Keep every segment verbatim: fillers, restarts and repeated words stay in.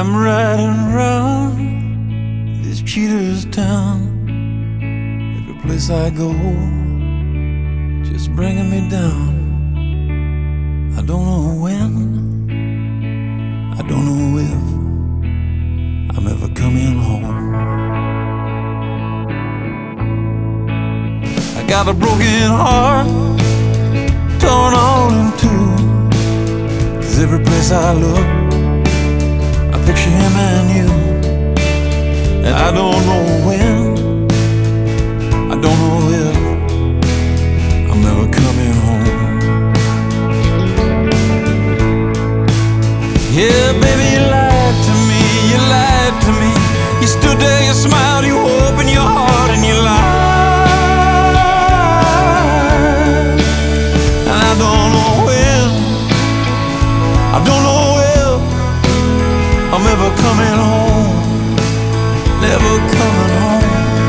I'm riding round this cheater's town. Every place I go, just bringing me down. I don't know when, I don't know if I'm ever coming home. I got a broken heart, torn all in two. 'Cause every place I look, I picture him and you. And I don't know when, I don't know if I'm ever coming home. Yeah, baby, you lied to me, you lied to me. You stood there, you smiled, you opened your heart and you lied. And I don't know when, I don't know if I'm ever coming home, never coming home.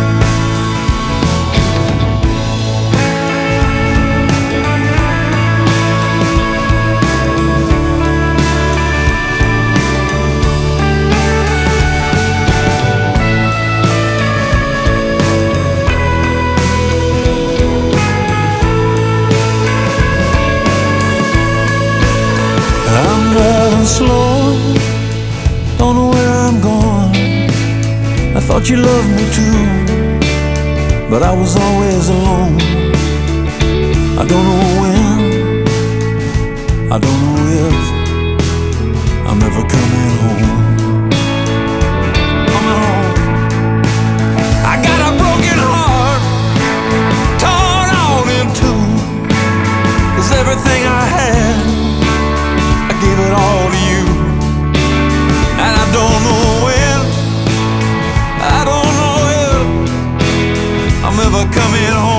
I'm driving slow, don't know where I'm going. I thought you loved me too, but I was always alone. I don't know when, I don't know if I'm ever coming home. Coming home. I got a broken heart, torn out in two. 'Cause everything I had, I gave it all to you. And I don't know when, I don't know if I'm ever coming home.